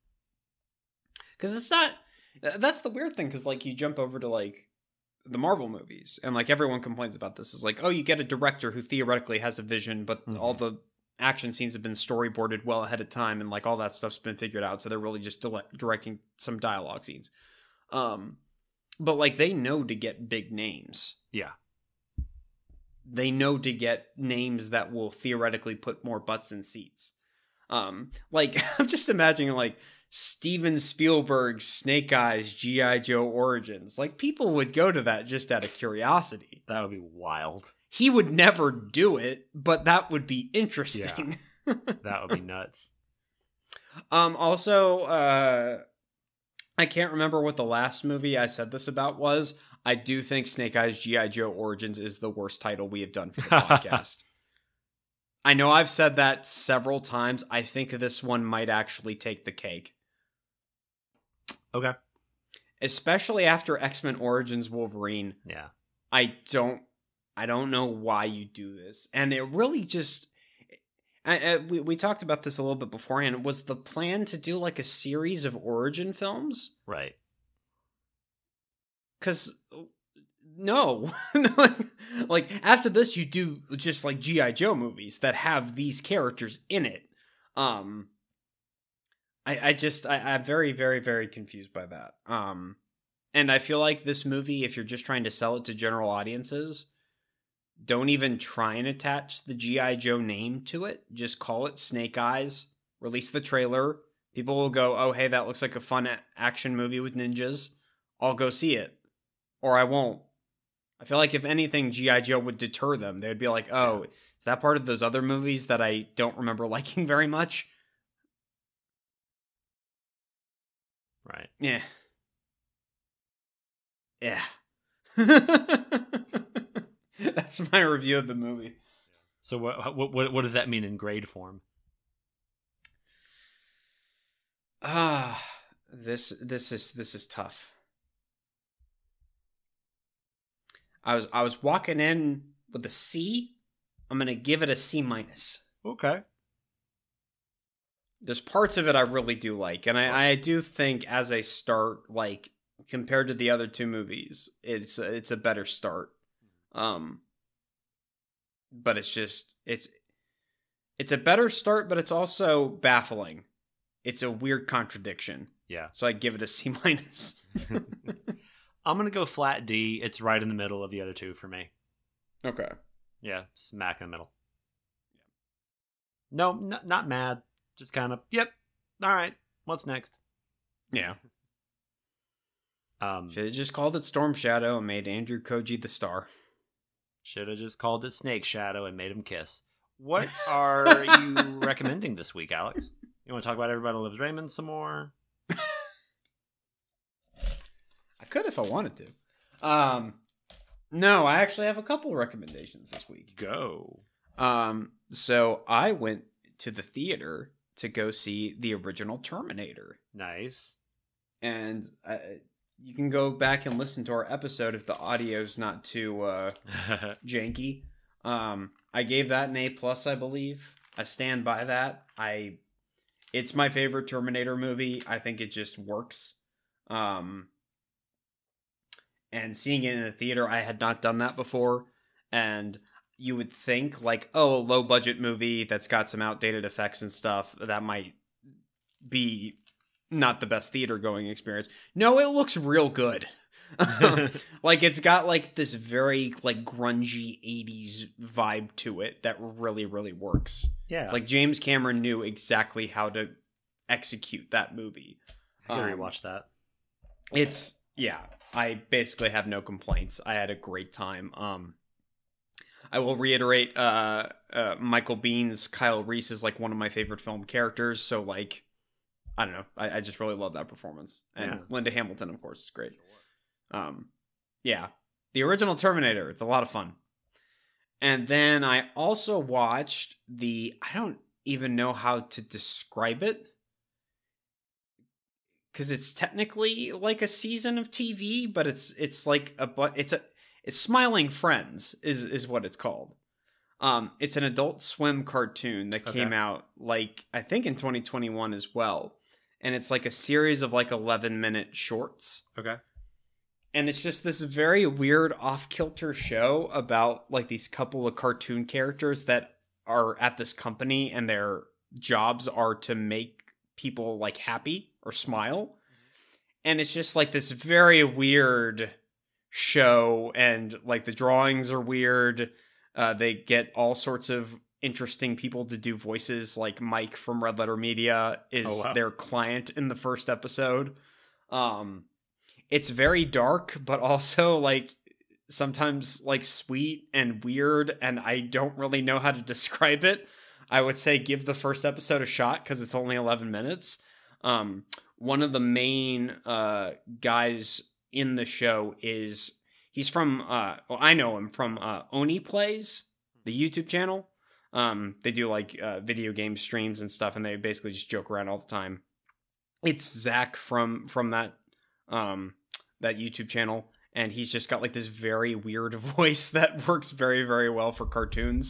it's not... That's the weird thing, because like you jump over to like the Marvel movies, and like everyone complains about this. Is like, oh, you get a director who theoretically has a vision, but all the action scenes have been storyboarded well ahead of time, and like all that stuff's been figured out, so they're really just directing some dialogue scenes. But like they know to get big names. Yeah. They know to get names that will theoretically put more butts in seats. Like I'm just imagining like Steven Spielberg's Snake Eyes G.I. Joe Origins. Like people would go to that just out of curiosity. That would be wild. He would never do it, but that would be interesting. Yeah. That would be nuts. Also, I can't remember what the last movie I said this about was. I do think Snake Eyes G.I. Joe Origins is the worst title we have done for the podcast. I know I've said that several times. I think this one might actually take the cake. Okay. Especially after X-Men Origins Wolverine. Yeah. I don't know why you do this. And it really just... we talked about this a little bit beforehand. Was the plan to do like a series of origin films? Right. Because no, like after this, you do just like G.I. Joe movies that have these characters in it. I'm very, very, very confused by that. And I feel like this movie, if you're just trying to sell it to general audiences, don't even try and attach the G.I. Joe name to it. Just call it Snake Eyes. Release the trailer. People will go, oh, hey, that looks like a fun action movie with ninjas. I'll go see it. Or I won't. I feel like if anything, G.I. Joe would deter them. They would be like, oh, is that part of those other movies that I don't remember liking very much? Right. Yeah. Yeah. That's my review of the movie. So what does that mean in grade form? This is tough. I was walking in with a C. I'm gonna give it a C-. Okay. There's parts of it I really do like, and I do think as a start, like compared to the other two movies, it's a better start. But it's a better start, but it's also baffling. It's a weird contradiction. Yeah. So I give it a C minus. I'm gonna go flat D. It's right in the middle of the other two for me. Okay. Yeah, smack in the middle. No, not mad. Just kind of, yep. All right. What's next? Yeah. Should have just called it Storm Shadow and made Andrew Koji the star. Should have just called it Snake Shadow and made him kiss. What are you recommending this week, Alex? You want to talk about Everybody Loves Raymond some more? I could if I wanted to. No, I actually have a couple recommendations this week. Go. So I went to the theater to go see the original Terminator. Nice. And you can go back and listen to our episode if the audio's not too janky. I gave that an A+, I believe. I stand by that. It's my favorite Terminator movie. I think it just works. And seeing it in the theater, I had not done that before. And you would think, like, oh, a low-budget movie that's got some outdated effects and stuff, that might be not the best theater-going experience. No, it looks real good. Like, it's got, like, this very, like, grungy 80s vibe to it that really, really works. Yeah. It's like James Cameron knew exactly how to execute that movie. I gotta rewatch that. Yeah, I basically have no complaints. I had a great time. I will reiterate, Michael Bihn's Kyle Reese is like one of my favorite film characters. So like, I don't know. I just really love that performance. And Linda Hamilton, of course, is great. Yeah, the original Terminator. It's a lot of fun. And then I also watched I don't even know how to describe it, because it's technically like a season of TV, but it's Smiling Friends is what it's called. It's an Adult Swim cartoon that came out like I think in 2021 as well, and it's like a series of like 11-minute shorts. Okay. And it's just this very weird off-kilter show about like these couple of cartoon characters that are at this company and their jobs are to make people like happy or smile. And it's just like this very weird show, and like the drawings are weird. They get all sorts of interesting people to do voices, like Mike from Red Letter Media is their client in the first episode. It's very dark, but also like sometimes like sweet and weird, and I don't really know how to describe it. I would say give the first episode a shot because it's only 11 minutes. One of the main guys in the show he's from I know him from Oni Plays, the YouTube channel. They do like video game streams and stuff, and they basically just joke around all the time. It's Zach from that that YouTube channel, and he's just got like this very weird voice that works very, very well for cartoons.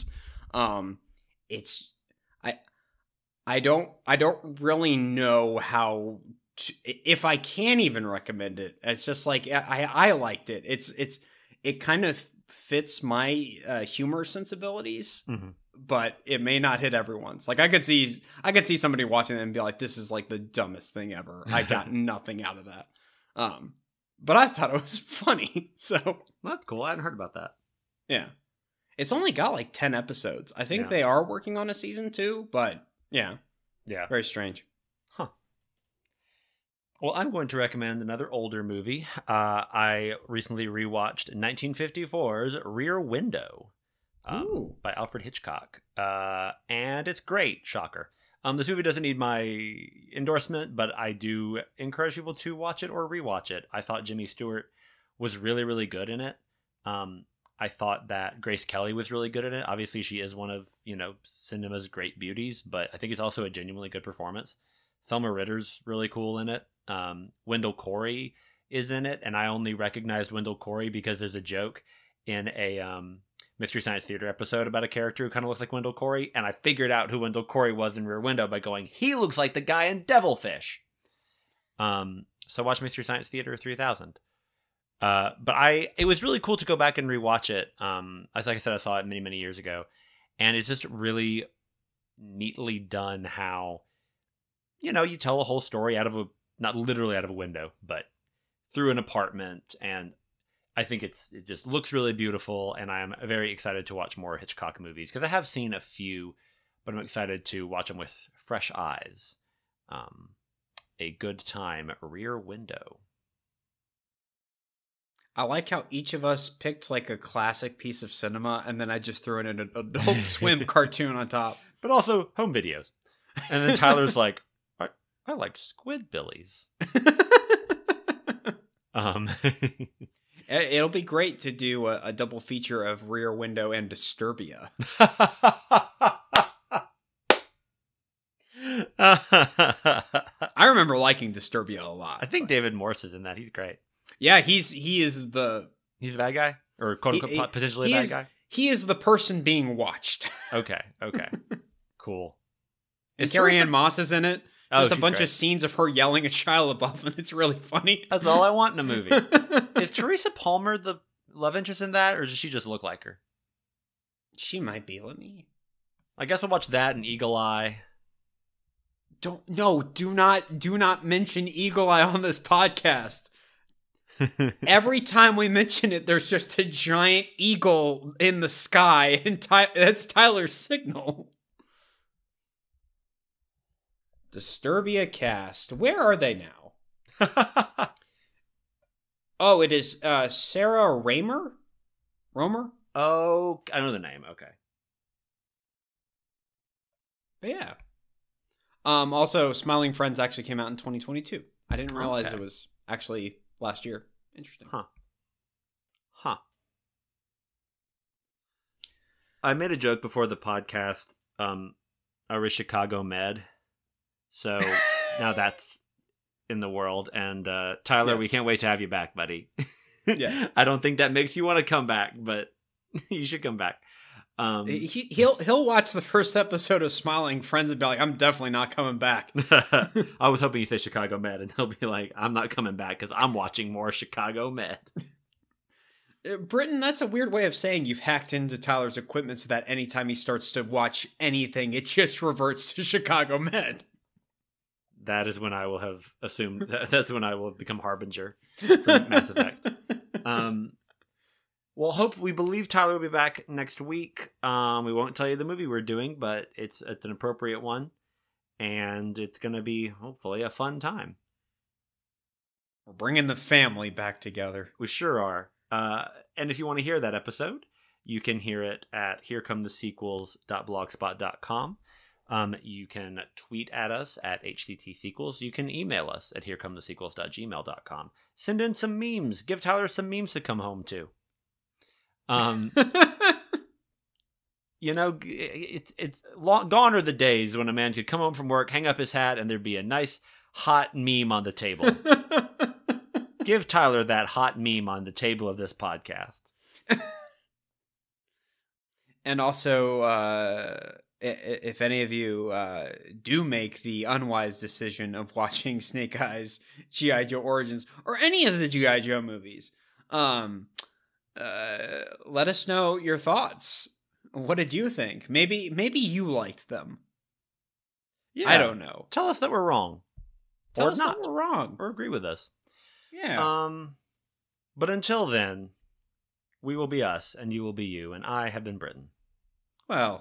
I don't really know how if I can even recommend it. It's just like I liked it. It kind of fits my humor sensibilities, but it may not hit everyone's. Like I could see somebody watching it and be like, "This is like the dumbest thing ever. I got nothing out of that." But I thought it was funny. So that's cool. I hadn't heard about that. Yeah, it's only got like 10 episodes. I think they are working on a season 2, but yeah, very strange. Huh. Well, I'm going to recommend another older movie. I recently rewatched 1954's Rear Window by Alfred Hitchcock. And it's great. Shocker. This movie doesn't need my endorsement, but I do encourage people to watch it or rewatch it. I thought Jimmy Stewart was really, really good in it. I thought that Grace Kelly was really good in it. Obviously, she is one of, cinema's great beauties, but I think it's also a genuinely good performance. Thelma Ritter's really cool in it. Wendell Corey is in it, and I only recognized Wendell Corey because there's a joke in a Mystery Science Theater episode about a character who kind of looks like Wendell Corey, and I figured out who Wendell Corey was in Rear Window by going, he looks like the guy in Devilfish. So watch Mystery Science Theater 3000. But it was really cool to go back and rewatch it. As like I said, I saw it many, many years ago, and it's just really neatly done how, you know, you tell a whole story out of not literally out of a window, but through an apartment. And I think it just looks really beautiful. And I am very excited to watch more Hitchcock movies because I have seen a few, but I'm excited to watch them with fresh eyes. A Good Time, Rear Window. I like how each of us picked like a classic piece of cinema, and then I just threw in an Adult Swim cartoon on top. But also home videos. And then Tyler's like, I like Squidbillies. It'll be great to do a double feature of Rear Window and Disturbia. I remember liking Disturbia a lot. I think David Morse is in that. He's great. Yeah, he is the... He's a bad guy? Or quote-unquote potentially a bad guy? He is the person being watched. Okay. Cool. And Carrie-Anne Moss is in it. Just a bunch great. of scenes of her yelling at Shia LaBeouf, and it's really funny. That's all I want in a movie. Is Teresa Palmer the love interest in that, or does she just look like her? She might be. Let me... I guess I'll watch that and Eagle Eye. Do not mention Eagle Eye on this podcast. Every time we mention it, there's just a giant eagle in the sky, and that's Tyler's signal. Disturbia cast. Where are they now? Oh, it is Sarah Romer? Oh, I know the name. Okay. But yeah. Also, Smiling Friends actually came out in 2022. I didn't realize it was actually last year. Interesting. Huh. I made a joke before the podcast. I was Chicago Med. So now that's in the world. And Tyler, we can't wait to have you back, buddy. Yeah. I don't think that makes you want to come back, but you should come back. He'll watch the first episode of Smiling Friends and be like, I'm definitely not coming back. I was hoping you say Chicago Med, and he'll be like, I'm not coming back because I'm watching more Chicago Med. Britton, that's a weird way of saying you've hacked into Tyler's equipment so that anytime he starts to watch anything, it just reverts to Chicago Med. That is when I will have assumed, that's when I will have become Harbinger for Mass Effect. Well, we believe Tyler will be back next week. We won't tell you the movie we're doing, but it's an appropriate one, and it's going to be hopefully a fun time. We're bringing the family back together. We sure are. And if you want to hear that episode, you can hear it at herecomethesequels.blogspot.com. You can tweet at us at HCTsequels. You can email us at herecomethesequels.gmail.com. Send in some memes. Give Tyler some memes to come home to. You know, it's gone are the days when a man could come home from work, hang up his hat, and there'd be a nice hot meme on the table. Give Tyler that hot meme on the table of this podcast. And also, if any of you do make the unwise decision of watching Snake Eyes G.I. Joe Origins or any of the G.I. Joe movies, let us know your thoughts. What did you think? Maybe you liked them. Yeah, I don't know. Tell us that we're wrong. Tell us that we're wrong. Or agree with us. Yeah. But until then, we will be us and you will be you, and I have been Britton. Well,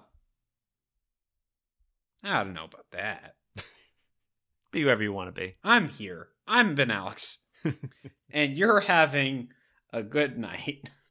I don't know about that. Be whoever you want to be. I'm here. I'm Ben Alex. And you're having a good night.